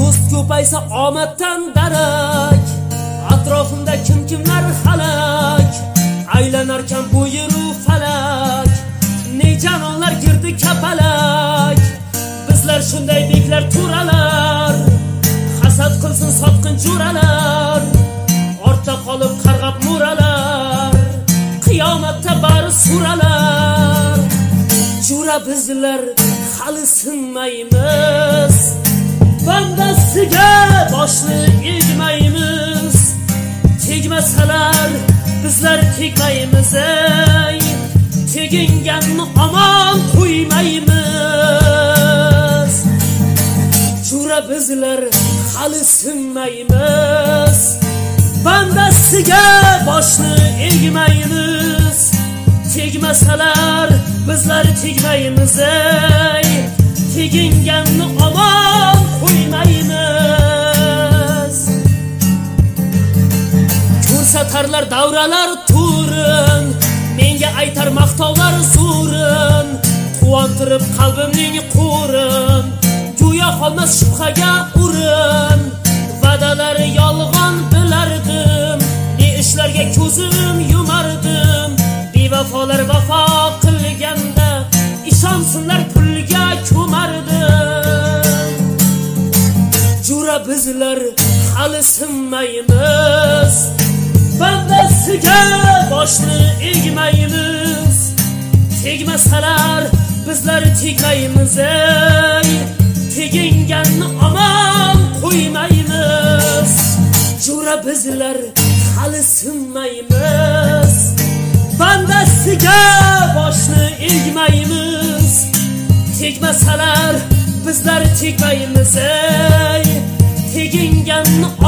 do'st ko'paysa omaddan darak, atrofimda kimlar halak, aylanarkan bu yeru falak, ne janonlar girdi kapalak. Bizlar shunday beklar turalar, hasad qilsin sotqin jo'ralar, ortda qolib qarg'ab muralar, qiyomatda bari suralar. Jo'ra bizlar hali sinmaymiz, bandasiga boshni egmaymiz. Tegmasalar bizlar tegmaymiz, ey teginganni omon qo'ymaymiz. Jo'ra bizlar hali sinmaymiz, bandasiga boshni egmaymiz. Tegmasalar bizlar tegmaymiz, ey teginganni omon qo'ymaymiz. Ko'rsatarlar davralar turin, menga aytar maqtovlar zo'rin, quvontirib qalbimning qo'rin, go'yo qolmas shubhaga urin. Va'dalari yolg'on bilardim, ne ishlarga ko'zim yumardim. Bevafolar vafo qilganda ishonsinlar pulga ko'mardim. Jo'ra bizlar hali sinmaymiz, bandasiga boshni egmaymiz. Tegmasalar bizlar tegmaymiz, ey teginganni omon qo'ymaymiz. Jo'ra bizlar hali sinmaymiz, bandasiga boshni egmaymiz. Tegmasalar bizlar tegmaymiz, ey teginganni